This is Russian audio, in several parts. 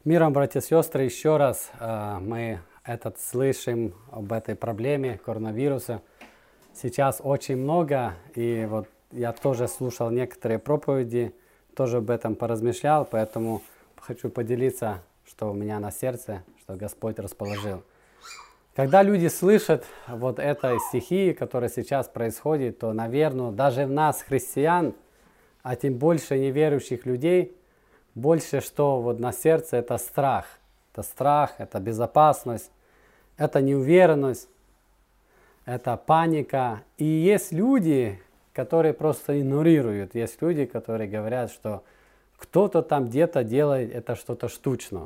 Миром, братья и сестры, еще раз мы слышим об этой проблеме коронавируса. Сейчас очень много, и вот я тоже слушал некоторые проповеди, тоже об этом поразмышлял, поэтому хочу поделиться, что у меня на сердце, что Господь расположил. Когда люди слышат вот этой стихии, которая сейчас происходит, то, наверное, даже в нас, христиан, а тем больше неверующих людей, больше что вот на сердце это страх. Это страх, это безопасность, это неуверенность, это паника. И есть люди, которые просто игнорируют. Есть люди, которые говорят, что кто-то там где-то делает это что-то штучно.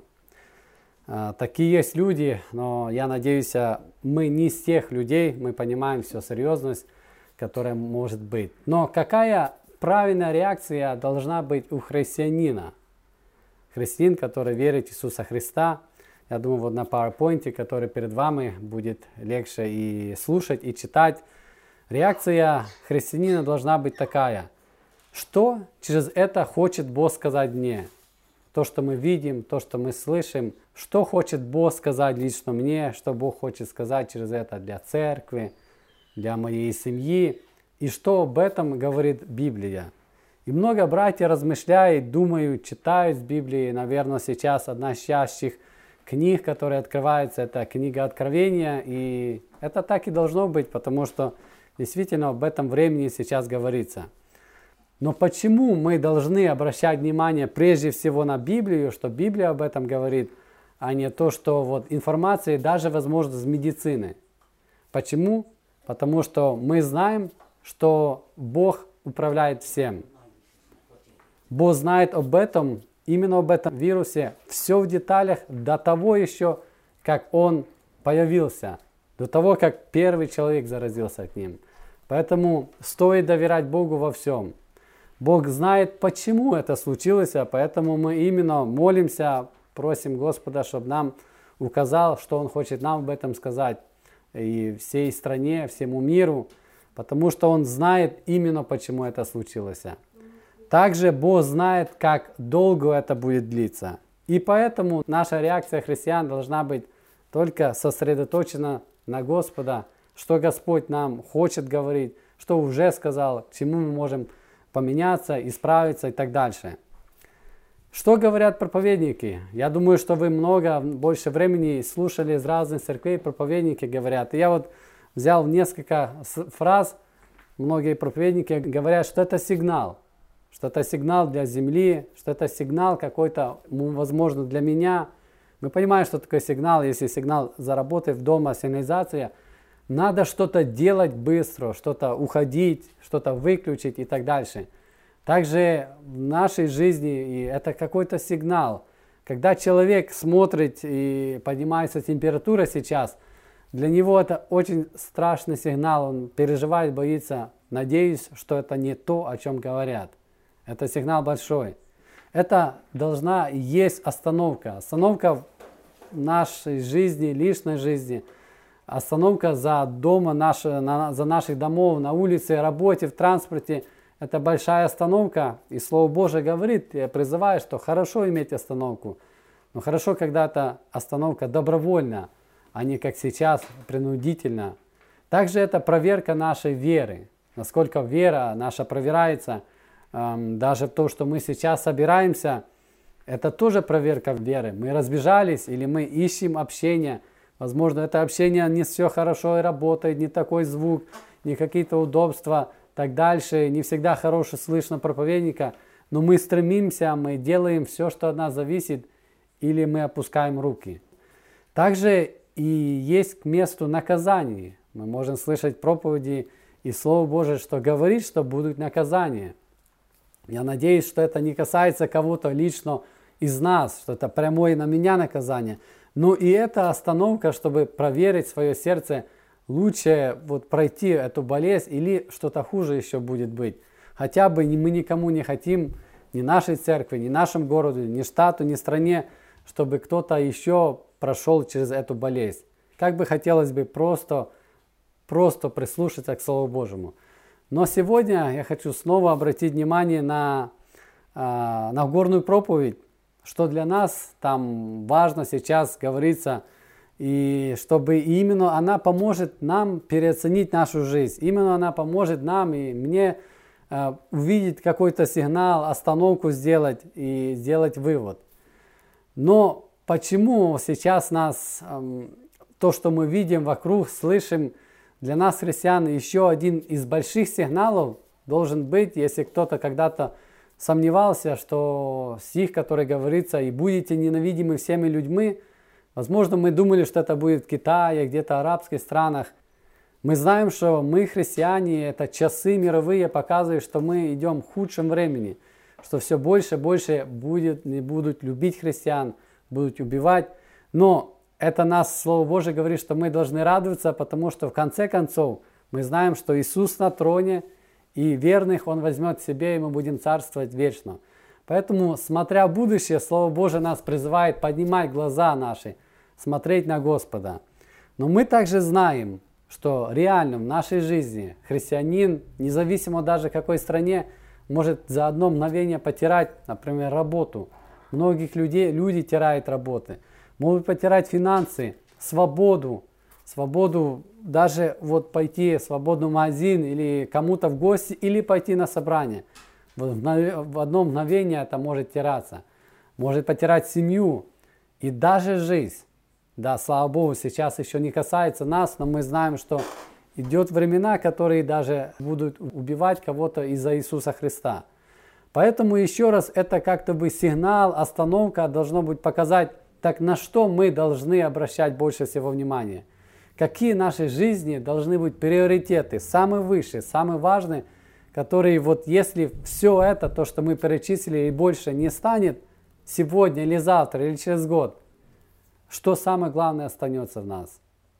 Такие есть люди, но я надеюсь, мы не из тех людей, мы понимаем всю серьезность, которая может быть. Но какая правильная реакция должна быть у христианина? Христианин, который верит в Иисуса Христа. Я думаю, вот на PowerPoint, который перед вами, будет легче и слушать, и читать. Реакция христианина должна быть такая. Что через это хочет Бог сказать мне? То, что мы видим, то, что мы слышим. Что хочет Бог сказать лично мне? Что Бог хочет сказать через это для церкви, для моей семьи? И что об этом говорит Библия? И много братьев размышляют, думают, читают с Библии. Наверное, сейчас одна из чаще книг, которая открывается, это книга Откровения. И это так и должно быть, потому что действительно об этом времени сейчас говорится. Но почему мы должны обращать внимание прежде всего на Библию, что Библия об этом говорит, а не то, что вот информация даже, возможно, из медицины? Почему? Потому что мы знаем, что Бог управляет всем. Бог знает об этом, именно об этом вирусе, все в деталях до того еще, как он появился, до того, как первый человек заразился от ним. Поэтому стоит доверять Богу во всем. Бог знает, почему это случилось, поэтому мы именно молимся, просим Господа, чтобы нам указал, что Он хочет нам об этом сказать и всей стране, всему миру, потому что Он знает именно, почему это случилось. Также Бог знает, как долго это будет длиться. И поэтому наша реакция христиан должна быть только сосредоточена на Господа, что Господь нам хочет говорить, что уже сказал, к чему мы можем поменяться, исправиться и так дальше. Что говорят проповедники? Я думаю, что вы больше времени слушали из разных церквей, проповедники говорят. И я вот взял несколько фраз, многие проповедники говорят, что это сигнал. Что это сигнал для земли, что это сигнал какой-то, возможно, для меня. Мы понимаем, что такое сигнал, если сигнал заработает дома, сигнализация. Надо что-то делать быстро, что-то уходить, что-то выключить и так дальше. Также в нашей жизни это какой-то сигнал. Когда человек смотрит и поднимается температура сейчас, для него это очень страшный сигнал, он переживает, боится. Надеюсь, что это не то, о чем говорят. Это сигнал большой. Это должна есть остановка. Остановка в нашей жизни, личной жизни. Остановка за наших домов, на улице, работе, в транспорте. Это большая остановка. И Слово Божие говорит, я призываю, что хорошо иметь остановку. Но хорошо, когда это остановка добровольна, а не как сейчас, принудительно. Также это проверка нашей веры. Насколько вера наша проверяется. Даже то, что мы сейчас собираемся, это тоже проверка веры. Мы разбежались или мы ищем общение. Возможно, это общение не все хорошо и работает, не такой звук, не какие-то удобства, так дальше. Не всегда хорошо слышно проповедника. Но мы стремимся, мы делаем все, что от нас зависит, или мы опускаем руки. Также и есть к месту наказаний. Мы можем слышать проповеди и Слово Божие, что говорит, что будут наказания. Я надеюсь, что это не касается кого-то лично из нас, что это прямое на меня наказание. Но и это остановка, чтобы проверить свое сердце, лучше вот пройти эту болезнь или что-то хуже еще будет быть. Хотя бы мы никому не хотим, ни нашей церкви, ни нашему городу, ни штату, ни стране, чтобы кто-то еще прошел через эту болезнь. Как бы хотелось бы просто прислушаться к Слову Божьему. Но сегодня я хочу снова обратить внимание на Нагорную проповедь, что для нас там важно сейчас говорится, и чтобы именно она поможет нам переоценить нашу жизнь. Именно она поможет нам и мне увидеть какой-то сигнал, остановку сделать и сделать вывод. Но почему сейчас нас, то, что мы видим вокруг, слышим, для нас, христиан, еще один из больших сигналов должен быть, если кто-то когда-то сомневался, что стих, который говорится, и будете ненавидимы всеми людьми, возможно, мы думали, что это будет в Китае, где-то в арабских странах. Мы знаем, что мы, христиане, это часы мировые показывают, что мы идем в худшем времени, что все больше и больше не будут любить христиан, будут убивать. Но это нас, Слово Божие говорит, что мы должны радоваться, потому что в конце концов мы знаем, что Иисус на троне, и верных Он возьмет к себе, и мы будем царствовать вечно. Поэтому, смотря в будущее, Слово Божие нас призывает поднимать глаза наши, смотреть на Господа. Но мы также знаем, что реально в нашей жизни христианин, независимо даже в какой стране, может за одно мгновение потерять, например, работу. Многих людей, люди теряют работы. Могут потерять финансы, свободу даже вот пойти в свободный магазин или кому-то в гости, или пойти на собрание. В одно мгновение это может теряться. Может потерять семью и даже жизнь. Да, слава Богу, сейчас еще не касается нас, но мы знаем, что идет времена, которые даже будут убивать кого-то из-за Иисуса Христа. Поэтому еще раз, это как-то бы сигнал, остановка должно быть показать, так на что мы должны обращать больше всего внимания. Какие в нашей жизни должны быть приоритеты, самые высшие, самые важные, которые вот если все это, то, что мы перечислили, и больше не станет сегодня или завтра, или через год, что самое главное останется в нас.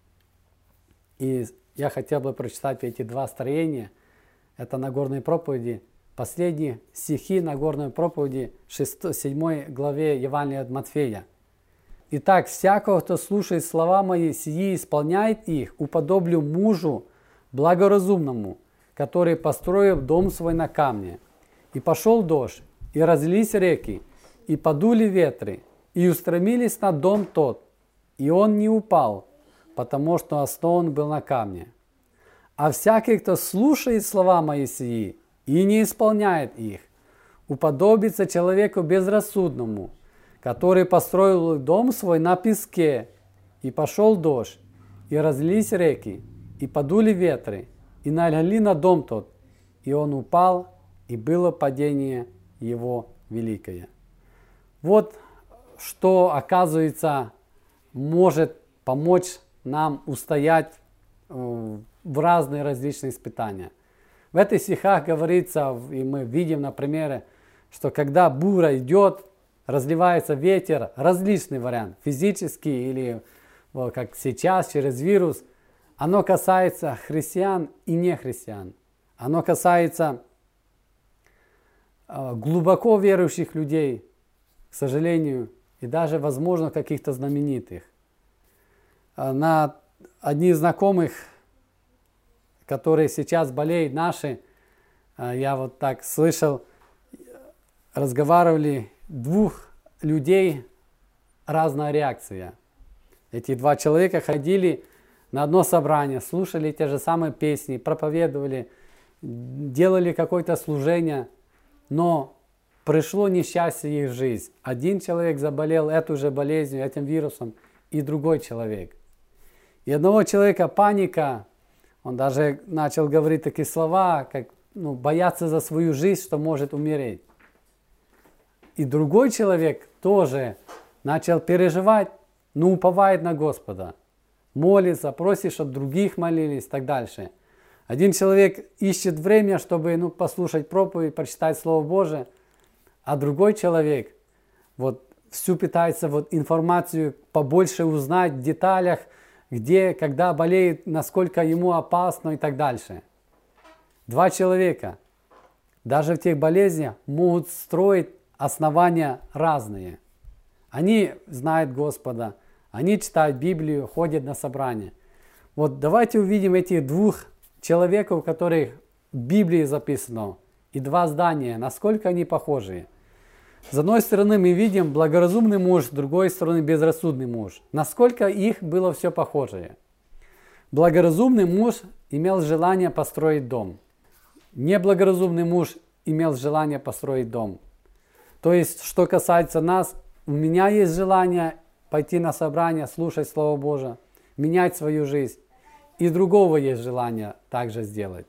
И я хотел бы прочитать эти два строения. Это Нагорные проповеди, последние стихи Нагорной проповеди 7 главе Евангелия от Матфея. «Итак, всякого, кто слушает слова мои, сии исполняет их, уподоблю мужу благоразумному, который построил дом свой на камне. И пошел дождь, и разлились реки, и подули ветры, и устремились на дом тот, и он не упал, потому что основан был на камне. А всякий, кто слушает слова мои сии и не исполняет их, уподобится человеку безрассудному, который построил дом свой на песке, и пошел дождь, и разлились реки, и подули ветры, и налегли на дом тот, и он упал, и было падение его великое». Вот что, оказывается, может помочь нам устоять в разные различные испытания. В этих стихах говорится, и мы видим на примере, что когда буря идет, разливается ветер, различный вариант, физический или вот, как сейчас, через вирус, оно касается христиан и нехристиан. Оно касается глубоко верующих людей, к сожалению, и даже, возможно, каких-то знаменитых. На одни из знакомых, которые сейчас болеют, наши, я вот так слышал, разговаривали, двух людей разная реакция. Эти два человека ходили на одно собрание, слушали те же самые песни, проповедовали, делали какое-то служение, но пришло несчастье в их жизнь. Один человек заболел этой же болезнью, этим вирусом, и другой человек. И одного человека паника, он даже начал говорить такие слова, как бояться за свою жизнь, что может умереть. И другой человек тоже начал переживать, но уповает на Господа. Молится, просит, чтобы других молились и так дальше. Один человек ищет время, чтобы послушать проповедь, прочитать Слово Божие, а другой человек всю пытается информацию побольше узнать в деталях, где, когда болеет, насколько ему опасно и так дальше. Два человека, даже в тех болезнях, могут строить основания разные. Они знают Господа, они читают Библию, ходят на собрания. Вот давайте увидим этих двух человеков, у которых в Библии записано, и два здания, насколько они похожи. С одной стороны, мы видим благоразумный муж, с другой стороны, безрассудный муж. Насколько их было все похожее. Благоразумный муж имел желание построить дом. Неблагоразумный муж имел желание построить дом. То есть, что касается нас, у меня есть желание пойти на собрание, слушать Слово Божие, менять свою жизнь. И другого есть желание также сделать.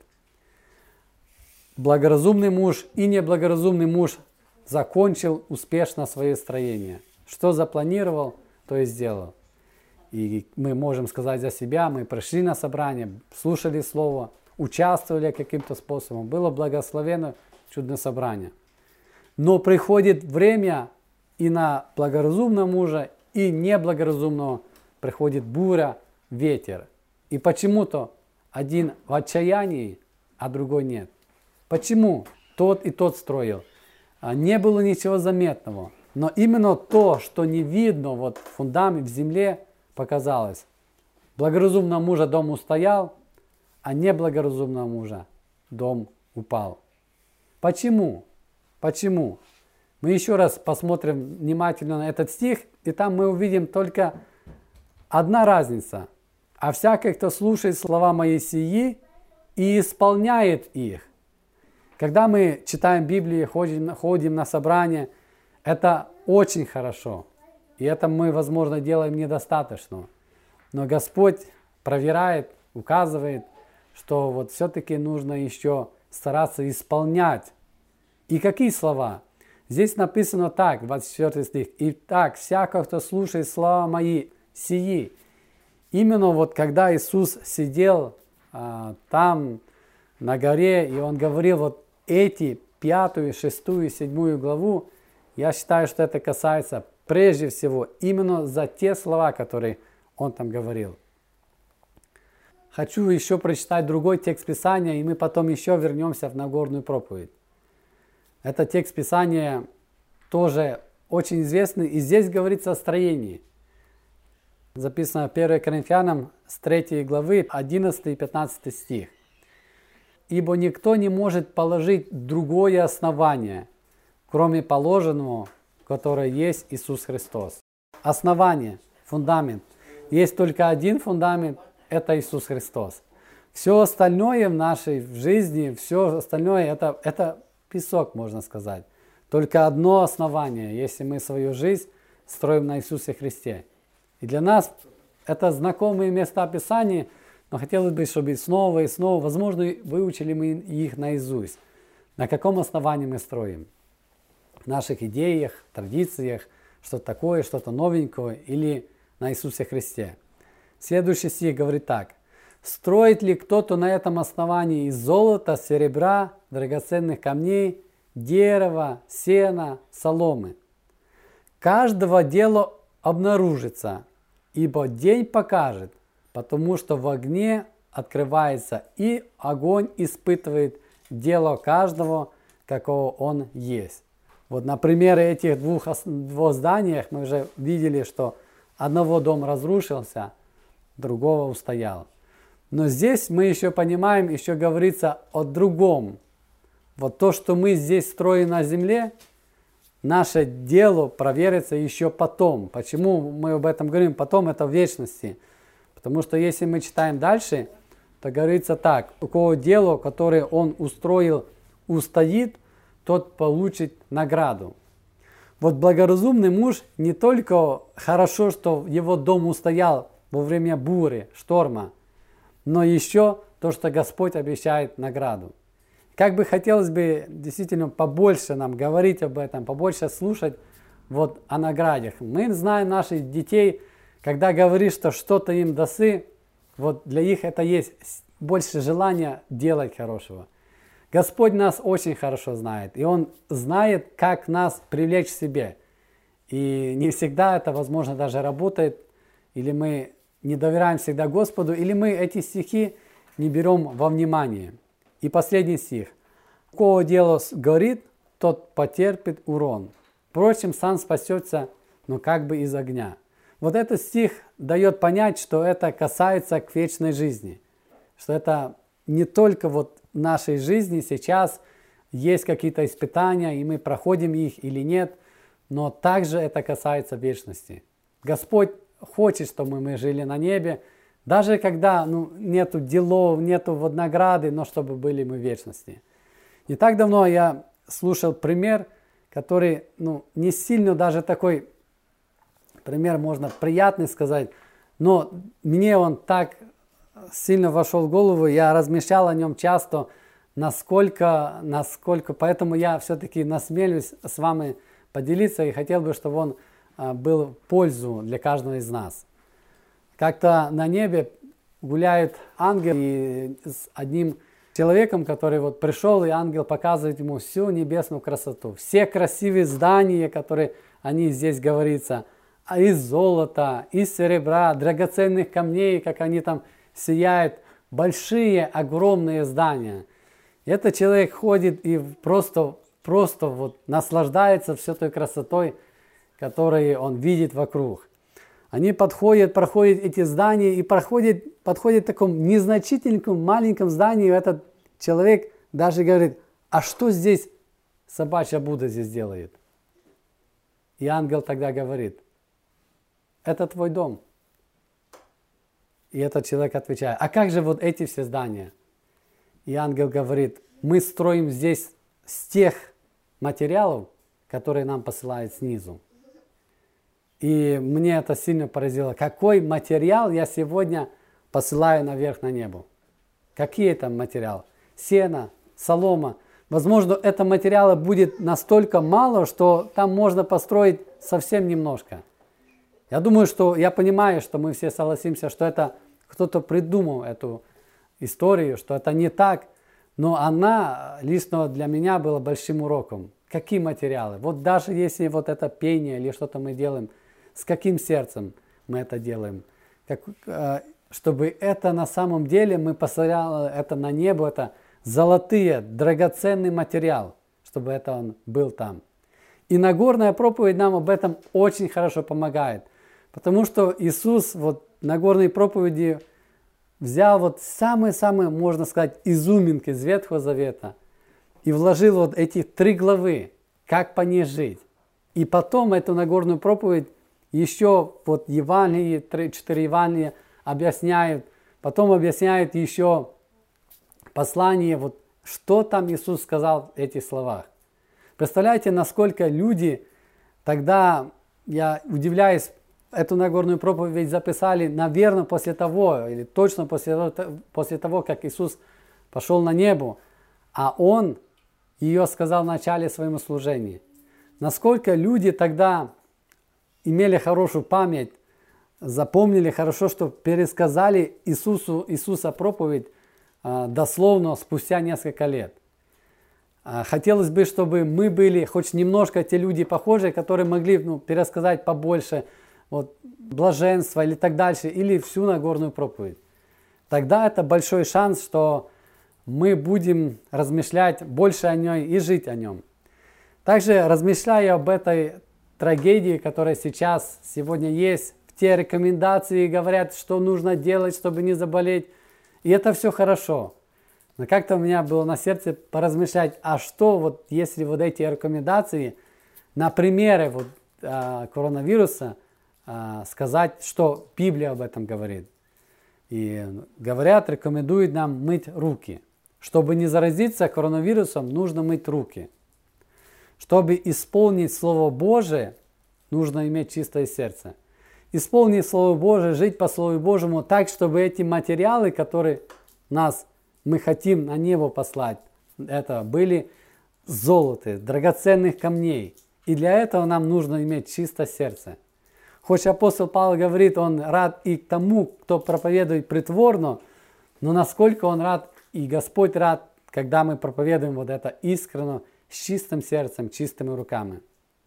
Благоразумный муж и неблагоразумный муж закончил успешно свое строение. Что запланировал, то и сделал. И мы можем сказать за себя, мы пришли на собрание, слушали Слово, участвовали каким-то способом. Было благословенно чудное собрание. Но приходит время, и на благоразумного мужа, и неблагоразумного приходит буря, ветер. И почему-то один в отчаянии, а другой нет. Почему? Тот и тот строил. Не было ничего заметного. Но именно то, что не видно, вот фундамент в земле, показалось. Благоразумного мужа дом устоял, а неблагоразумного мужа дом упал. Почему? Почему? Мы еще раз посмотрим внимательно на этот стих, и там мы увидим только одна разница. А всякий, кто слушает слова мои сии и исполняет их. Когда мы читаем Библию, ходим на собрания, это очень хорошо. И это мы, возможно, делаем недостаточно. Но Господь проверяет, указывает, что вот все-таки нужно еще стараться исполнять. И какие слова? Здесь написано так, 24 стих. «Итак, всякий, кто слушает слова мои сии». Именно вот когда Иисус сидел там на горе, и Он говорил вот эти 5, 6, 7 главу, я считаю, что это касается прежде всего именно за те слова, которые Он там говорил. Хочу еще прочитать другой текст Писания, и мы потом еще вернемся в Нагорную проповедь. Это текст Писания тоже очень известный, и здесь говорится о строении. Записано 1 Коринфянам с 3 главы 11 и 15 стих. «Ибо никто не может положить другое основание, кроме положенного, которое есть Иисус Христос». Основание, фундамент. Есть только один фундамент, это Иисус Христос. Все остальное в нашей жизни, все остальное это песок, можно сказать. Только одно основание, если мы свою жизнь строим на Иисусе Христе. И для нас это знакомые места Писания, но хотелось бы, чтобы снова и снова, возможно, выучили мы их наизусть. На каком основании мы строим? В наших идеях, традициях, что-то такое, что-то новенькое, или на Иисусе Христе. Следующий стих говорит так. «Строит ли кто-то на этом основании из золота, серебра, драгоценных камней, дерева, сена, соломы? Каждого дела обнаружится, ибо день покажет, потому что в огне открывается, и огонь испытывает дело каждого, какого он есть». Вот на примере этих двух зданиях мы уже видели, что одного дом разрушился, другого устоял. Но здесь мы еще понимаем, еще говорится о другом. Вот то, что мы здесь строим на земле, наше дело проверится еще потом. Почему мы об этом говорим? Потом это в вечности. Потому что если мы читаем дальше, то говорится так. У кого дело, которое он устроил, устоит, тот получит награду. Вот благоразумный муж не только хорошо, что его дом устоял во время бури, шторма, но еще то, что Господь обещает награду. Как бы хотелось бы действительно побольше нам говорить об этом, побольше слушать вот о наградах. Мы знаем наших детей, когда говоришь, что что-то им дасы, вот для них это есть больше желания делать хорошего. Господь нас очень хорошо знает, и Он знает, как нас привлечь к себе. И не всегда это, возможно, даже работает, или мы не доверяем всегда Господу, или мы эти стихи не берем во внимание. И последний стих. «У кого дело горит, тот потерпит урон. Впрочем, сам спасется, но как бы из огня». Вот этот стих дает понять, что это касается к вечной жизни. Что это не только вот в нашей жизни сейчас есть какие-то испытания, и мы проходим их или нет. но также это касается вечности. Господь хочет, чтобы мы жили на небе, даже когда нету делов, нету награды, но чтобы были мы в вечности. Не так давно я слушал пример, который не сильно даже такой пример, можно приятный сказать, но мне он так сильно вошел в голову, я размышлял о нем часто, насколько, поэтому я все-таки насмелюсь с вами поделиться и хотел бы, чтобы он был в пользу для каждого из нас. Как-то на небе гуляет ангел и с одним человеком, который пришел, и ангел показывает ему всю небесную красоту. Все красивые здания, которые они здесь говорится, из золота, из серебра, драгоценных камней, как они там сияют, большие, огромные здания. И этот человек ходит и просто наслаждается всей той красотой, которую он видит вокруг. Они проходят эти здания и подходят к такому незначительному маленькому зданию. Этот человек даже говорит: а что здесь собачья Будда здесь делает? И ангел тогда говорит: это твой дом. И этот человек отвечает: а как же эти все здания? И ангел говорит: мы строим здесь с тех материалов, которые нам посылают снизу. И мне это сильно поразило. Какой материал я сегодня посылаю наверх на небо? Какие это материалы? Сено, солома. Возможно, это материала будет настолько мало, что там можно построить совсем немножко. Я понимаю, что мы все согласимся, что это кто-то придумал эту историю, что это не так, но она лично для меня была большим уроком. Какие материалы? Даже если это пение или что-то мы делаем, с каким сердцем мы это делаем? Чтобы это на самом деле мы посылали это на небо, это золотые, драгоценный материал, чтобы это он был там. И Нагорная проповедь нам об этом очень хорошо помогает. Потому что Иисус в Нагорной проповеди взял самые-самые, можно сказать, изюминки из Ветхого Завета и вложил эти 3 главы, как по ней жить. И потом эту Нагорную проповедь еще Евангелие, 4 Евангелия объясняют, потом объясняют еще послание, что там Иисус сказал в этих словах. Представляете, насколько люди тогда, я удивляюсь, эту Нагорную проповедь записали, наверное, после того, или точно после того, как Иисус пошел на небо, а Он ее сказал в начале своего служения. Насколько люди тогда имели хорошую память, запомнили хорошо, что пересказали Иисуса проповедь дословно спустя несколько лет. Хотелось бы, чтобы мы были хоть немножко те люди похожие, которые могли пересказать побольше блаженства или так дальше, или всю Нагорную проповедь. Тогда это большой шанс, что мы будем размышлять больше о ней и жить о нем. Также размышляя об этой трагедии, которая сегодня есть, те рекомендации говорят, что нужно делать, чтобы не заболеть, и это все хорошо. Но как-то у меня было на сердце поразмышлять, а что если эти рекомендации на примере коронавируса сказать, что Библия об этом говорит. И говорят, рекомендуют нам мыть руки. Чтобы не заразиться коронавирусом, нужно мыть руки. Чтобы исполнить Слово Божие, нужно иметь чистое сердце. Исполнить Слово Божие, жить по Слову Божьему так, чтобы эти материалы, которые мы хотим на небо послать, это были золото, драгоценных камней. И для этого нам нужно иметь чистое сердце. Хоть апостол Павел говорит, он рад и к тому, кто проповедует притворно, но насколько он рад, и Господь рад, когда мы проповедуем это искренне, с чистым сердцем, чистыми руками.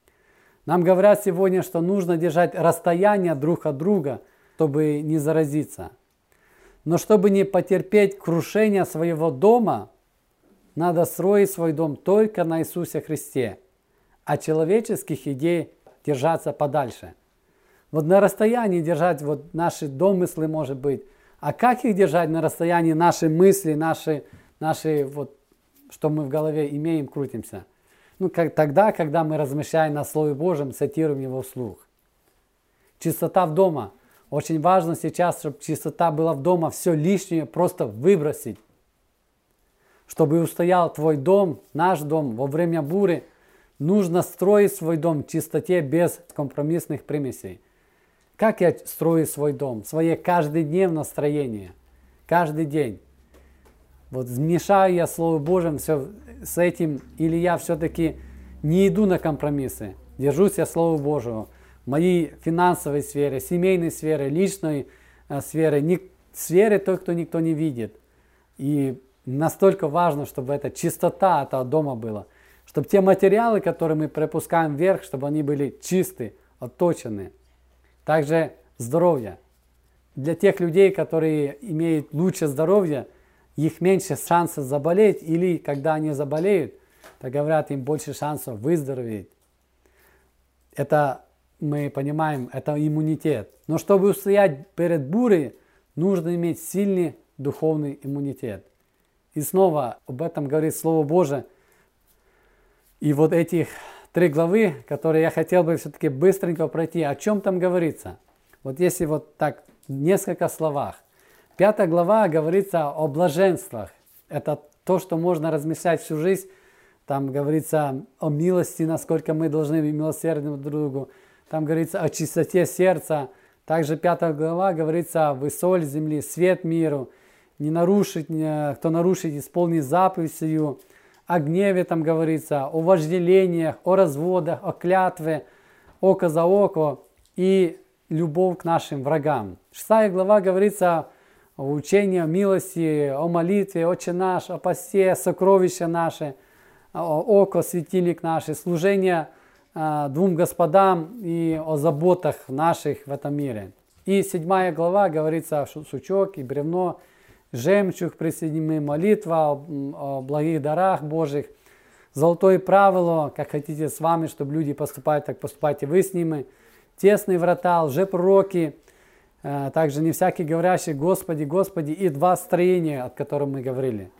Нам говорят сегодня, что нужно держать расстояние друг от друга, чтобы не заразиться. Но чтобы не потерпеть крушение своего дома, надо строить свой дом только на Иисусе Христе, а человеческих идей держаться подальше. На расстоянии держать наши домыслы, может быть. А как их держать на расстоянии, наши мысли, наши что мы в голове имеем, крутимся? тогда, когда мы размышляем на Слове Божьем, цитируем его вслух. Чистота в дома. Очень важно сейчас, чтобы чистота была в дома, все лишнее просто выбросить. Чтобы устоял твой дом, наш дом во время бури, нужно строить свой дом в чистоте без компромиссных примесей. Как я строю свой дом? Свое каждодневное строение. Каждый день. Вот смешаю я Слово Божьим все с этим, или я все-таки не иду на компромиссы. Держусь я Слова Божьего. В моей финансовой сфере, семейной сфере, личной сфере, сфере той, кто никто не видит. И настолько важно, чтобы эта чистота этого дома была. Чтобы те материалы, которые мы пропускаем вверх, чтобы они были чисты, отточены. Также здоровье. Для тех людей, которые имеют лучше здоровье, их меньше шансов заболеть, или когда они заболеют, то говорят, им больше шансов выздороветь. Это, мы понимаем, это иммунитет. Но чтобы устоять перед бурей, нужно иметь сильный духовный иммунитет. И снова об этом говорит Слово Божие. И вот этих 3 главы, которые я хотел бы все-таки быстренько пройти, о чем там говорится. Вот если вот так в несколько словах. 5 глава говорится о блаженствах. Это то, что можно размышлять всю жизнь. Там говорится о милости, насколько мы должны быть милосердны друг другу. Там говорится о чистоте сердца. Также 5 глава говорится: «Вы соль земли, свет миру, не нарушить, кто нарушит, исполнит заповедь сию». О гневе там говорится, о вожделениях, о разводах, о клятве, око за око и любовь к нашим врагам. 6 глава говорится о учении, о милости, о молитве, Отче наш, о посте, сокровища наши, о око, светильник наш, служение 2 господам и о заботах наших в этом мире. И 7 глава говорится о сучок и бревно, жемчуг присоединимый, молитва о благих дарах Божьих, золотое правило, как хотите с вами, чтобы люди поступают, так поступайте вы с ними, тесные врата, лжепророки, также не всякий говорящий Господи, Господи, и 2 строения, о которых мы говорили.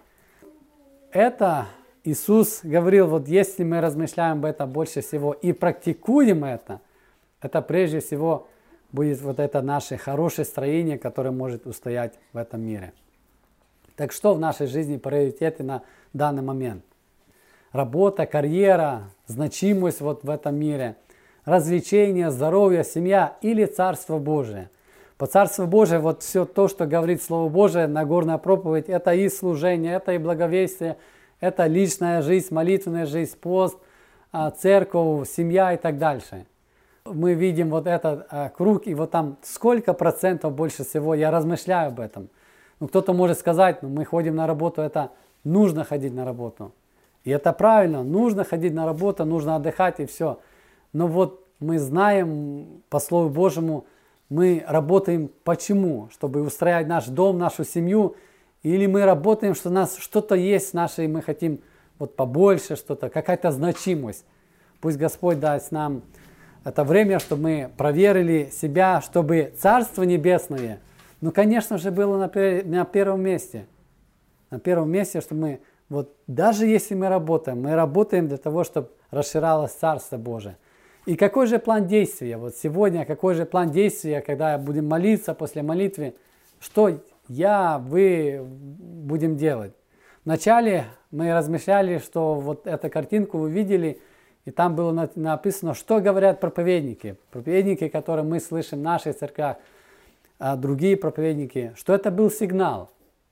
Это Иисус говорил, вот если мы размышляем об этом больше всего и практикуем это прежде всего будет вот это наше хорошее строение, которое может устоять в этом мире. Так что в нашей жизни приоритеты на данный момент? Работа, карьера, значимость вот в этом мире, развлечения, здоровье, семья или Царство Божие. По Царству Божие вот все то, что говорит Слово Божие, Нагорная проповедь, это и служение, это и благовестие, это личная жизнь, молитвенная жизнь, пост, церковь, семья и так дальше. Мы видим вот этот круг, и вот там сколько процентов больше всего, я размышляю об этом. Ну, кто-то может сказать, мы ходим на работу, это нужно ходить на работу. И это правильно, нужно ходить на работу, нужно отдыхать и все. Но вот мы знаем по Слову Божьему, мы работаем почему? Чтобы устроить наш дом, нашу семью, или мы работаем, что у нас что-то есть наше, и мы хотим вот побольше что-то, какая-то значимость. Пусть Господь даст нам это время, чтобы мы проверили себя, чтобы Царство Небесное, ну, конечно же, было на первом месте. На первом месте, что мы, вот даже если мы работаем для того, чтобы расширялось Царство Божие. И какой же план действия? Вот сегодня какой же план действия, когда будем молиться после молитвы, что вы будем делать? Вначале мы размышляли, что вот эту картинку вы видели, и там было написано, что говорят проповедники. Проповедники, которые мы слышим в наших церквях, другие проповедники, что это был сигнал.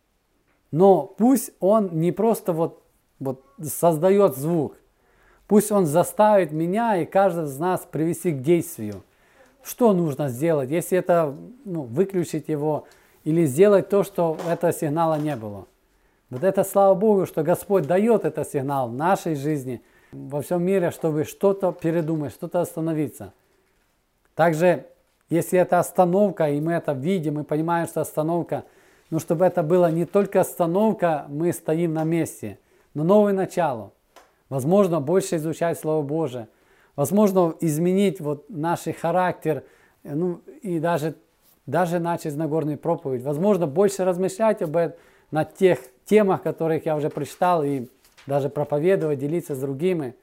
Но пусть он не просто вот создает звук, пусть он заставит меня и каждого из нас привести к действию. Что нужно сделать, если это выключить его или сделать то, что этого сигнала не было. Вот это слава Богу, что Господь дает этот сигнал в нашей жизни, во всем мире, чтобы что-то передумать, что-то остановиться. Также, если это остановка, и мы это видим, и понимаем, что остановка, но чтобы это была не только остановка, мы стоим на месте, но новое начало. Возможно, больше изучать Слово Божие, возможно, изменить наш характер, и даже начать Нагорную проповедь. Возможно, больше размышлять над тех темах, которых я уже прочитал, и даже проповедовать, делиться с другими.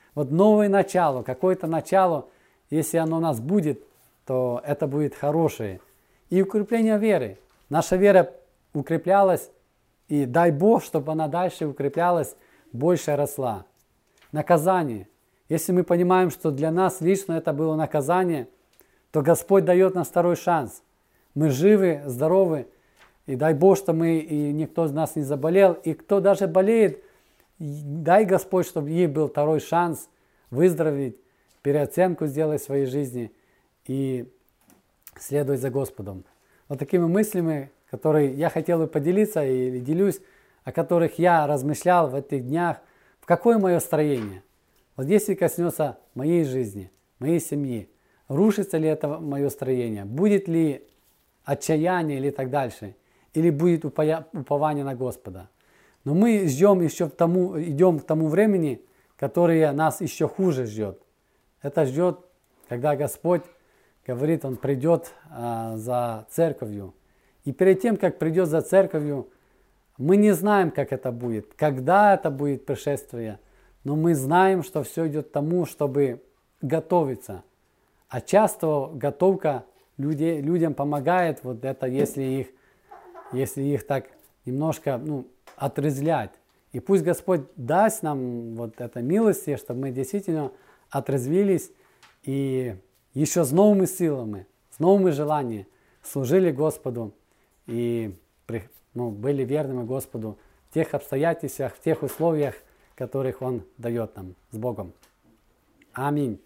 вот новое начало, какое-то начало, если оно у нас будет, то это будет хорошее. И укрепление веры. Наша вера укреплялась, и дай Бог, чтобы она дальше укреплялась, больше росла. Наказание. Если мы понимаем, что для нас лично это было наказание, то Господь дает нам второй шанс. Мы живы, здоровы, и дай Бог, что и никто из нас не заболел. И кто даже болеет, дай Господь, чтобы ей был второй шанс выздороветь, переоценку сделать в своей жизни и следовать за Господом. Вот такими мыслями, которые я хотел бы поделиться и делюсь, о которых я размышлял в этих днях, в какое мое строение. Вот если коснется моей жизни, моей семьи, рушится ли это мое строение, будет ли отчаяние или так дальше, или будет упование на Господа. Но мы идем к тому времени, которое нас еще хуже ждет. Это ждет, когда Господь говорит, Он придет за церковью. И перед тем, как придет за церковью, мы не знаем, как это будет, когда это будет пришествие, но мы знаем, что все идет к тому, чтобы готовиться. А часто готовка людям помогает, вот это, если их так немножко отрезвлять. И пусть Господь даст нам вот это милости, чтобы мы действительно отрезвились и еще с новыми силами, с новыми желаниями служили Господу и были верными Господу в тех обстоятельствах, в тех условиях, которых Он дает нам. С Богом. Аминь.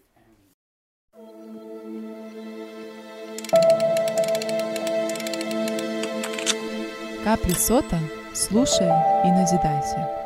Капли сота. Слушай и назидайся.